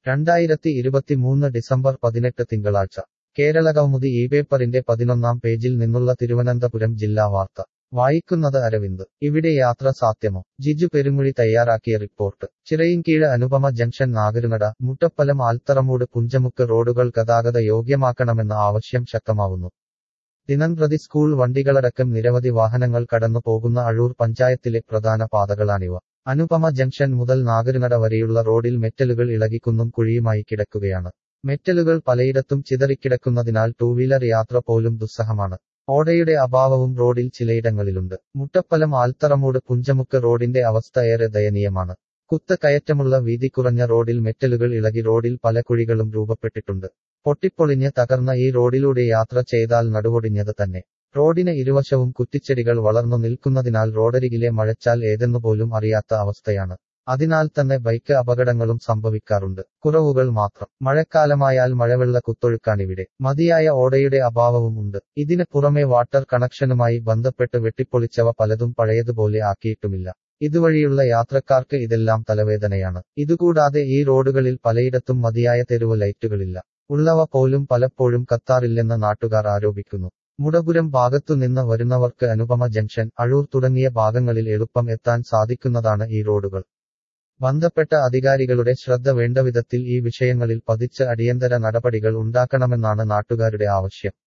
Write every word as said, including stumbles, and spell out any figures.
രണ്ടായിരത്തി ഇരുപത്തിമൂന്ന് ഡിസംബർ പതിനെട്ട് തിങ്കളാഴ്ച കേരളകൗമുദി ഈ പേപ്പറിന്റെ പതിനൊന്നാം പേജിൽ നിന്നുള്ള തിരുവനന്തപുരം ജില്ലാ വാർത്ത വായിക്കുന്നത് അരവിന്ദ്. ഇവിടെ യാത്ര സാധ്യമോ? ജിജു പെരുങ്ങുഴി തയ്യാറാക്കിയ റിപ്പോർട്ട്. ചിറയിൻകീഴ് അനുപമ ജംഗ്ഷൻ നാഗരുനട മുട്ടപ്പലം ആൽത്തറമൂട് പുഞ്ചമുക്ക് റോഡുകൾ ഗതാഗത യോഗ്യമാക്കണമെന്ന ആവശ്യം ശക്തമാവുന്നു. ദിനംപ്രതി സ്കൂൾ വണ്ടികളടക്കം നിരവധി വാഹനങ്ങൾ കടന്നു പോകുന്ന അഴൂർ പഞ്ചായത്തിലെ പ്രധാന പാതകളാണിവ. അനുപമ ജംഗ്ഷൻ മുതൽ നാഗരുനട വരെയുള്ള റോഡിൽ മെറ്റലുകൾ ഇളകി കുന്നും കുഴിയുമായി കിടക്കുകയാണ്. മെറ്റലുകൾ പലയിടത്തും ചിതറിക്കിടക്കുന്നതിനാൽ ടൂവീലർ യാത്ര പോലും ദുസ്സഹമാണ്. ഓടയുടെ അഭാവവും റോഡിൽ ചിലയിടങ്ങളിലുണ്ട്. മുട്ടപ്പലം ആൽത്തറമൂട് പുഞ്ചമുക്ക് റോഡിന്റെ അവസ്ഥ ഏറെ ദയനീയമാണ്. കുത്ത കയറ്റമുള്ള വീതി കുറഞ്ഞ റോഡിൽ മെറ്റലുകൾ ഇളകി റോഡിൽ പല കുഴികളും രൂപപ്പെട്ടിട്ടുണ്ട്. പൊട്ടിപ്പൊളിഞ്ഞ് തകർന്ന ഈ റോഡിലൂടെ യാത്ര ചെയ്താൽ നടുവൊടിഞ്ഞത് തന്നെ. റോഡിന് ഇരുവശവും കുറ്റിച്ചെടികൾ വളർന്നു നിൽക്കുന്നതിനാൽ റോഡരികിലെ മഴച്ചാൽ ഏതെന്നുപോലും അറിയാത്ത അവസ്ഥയാണ്. അതിനാൽ തന്നെ ബൈക്ക് അപകടങ്ങളും സംഭവിക്കാറുണ്ട്. കുറവുകൾ മാത്രം. മഴക്കാലമായാൽ മഴവെള്ള കുത്തൊഴുക്കാണിവിടെ. മതിയായ ഓടയുടെ അഭാവവും ഉണ്ട്. ഇതിന് പുറമെ വാട്ടർ കണക്ഷനുമായി ബന്ധപ്പെട്ട് വെട്ടിപ്പൊളിച്ചവ പലതും പഴയതുപോലെ ആക്കിയിട്ടുമില്ല. ഇതുവഴിയുള്ള യാത്രക്കാർക്ക് ഇതെല്ലാം തലവേദനയാണ്. ഇതുകൂടാതെ ഈ റോഡുകളിൽ പലയിടത്തും മതിയായ തെരുവ് ലൈറ്റുകളില്ല. ഉള്ളവ പോലും പലപ്പോഴും കത്താറില്ലെന്ന് നാട്ടുകാർ ആരോപിക്കുന്നു. മുടപുരം ഭാഗത്തുനിന്ന് വരുന്നവർക്ക് അനുപമ ജംഗ്ഷൻ, അഴൂർ തുടങ്ങിയ ഭാഗങ്ങളിൽ എളുപ്പം എത്താൻ സാധിക്കുന്നതാണ് ഈ റോഡുകൾ. ബന്ധപ്പെട്ട അധികാരികളുടെ ശ്രദ്ധ വേണ്ടവിധത്തിൽ ഈ വിഷയങ്ങളിൽ പതിച്ച് അടിയന്തര നടപടികൾ ഉണ്ടാക്കണമെന്നാണ് നാട്ടുകാരുടെ ആവശ്യം.